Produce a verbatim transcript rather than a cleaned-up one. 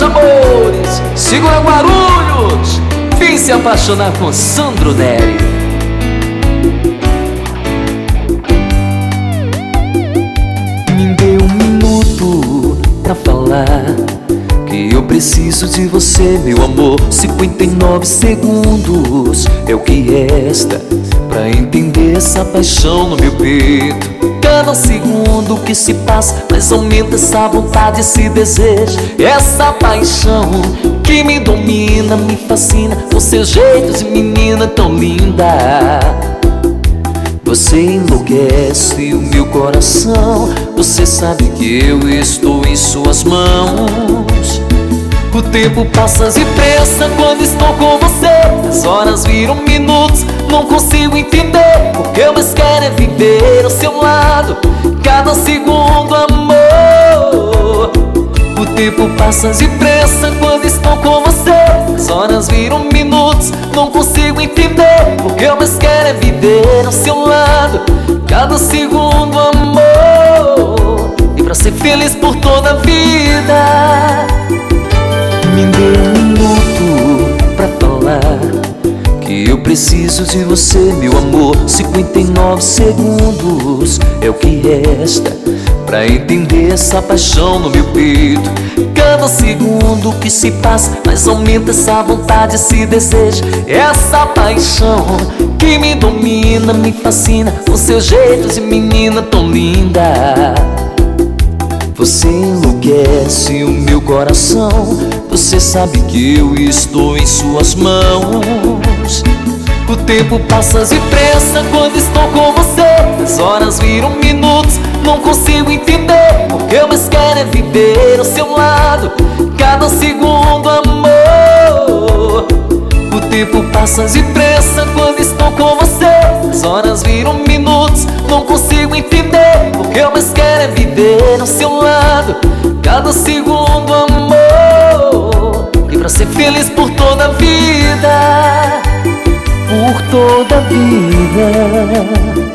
amores, segura Guarulhos, vem se apaixonar com Sandro Neri. Me dê um minuto pra falar que eu preciso de você, meu amor. Cinquenta e nove segundos é o que resta pra entender essa paixão no meu peito. Cada segundo que se passa, mais aumenta essa vontade, esse desejo, essa paixão que me domina, me fascina, com seus jeitos de menina tão linda. Você enlouquece o meu coração, você sabe que eu estou em suas mãos. O tempo passa depressa quando estou com você, as horas viram minutos, não consigo entender. O que eu mais quero é viver ao seu lado, cada segundo, amor. O tempo passa depressa quando estou com você, as horas viram minutos, não consigo entender. O que eu mais quero é viver ao seu lado, cada segundo, amor. E pra ser feliz por toda a vida, me dê um minuto pra falar que eu preciso de você, meu amor. Cinquenta e nove segundos é o que resta pra entender essa paixão no meu peito. Cada segundo que se passa, mais aumenta essa vontade, esse desejo, essa paixão que me domina, me fascina, com seus jeitos de menina tão linda. Você enlouquece o meu coração, você sabe que eu estou em suas mãos. O tempo passa depressa quando estou com você, as horas viram minutos, não consigo entender. O que eu mais quero é viver ao seu lado, cada segundo, amor. O tempo passa depressa quando estou com você, as horas viram minutos, não consigo entender. O que eu mais quero é viver ao seu lado, cada segundo, amor. E pra ser feliz por toda a vida, por toda a vida.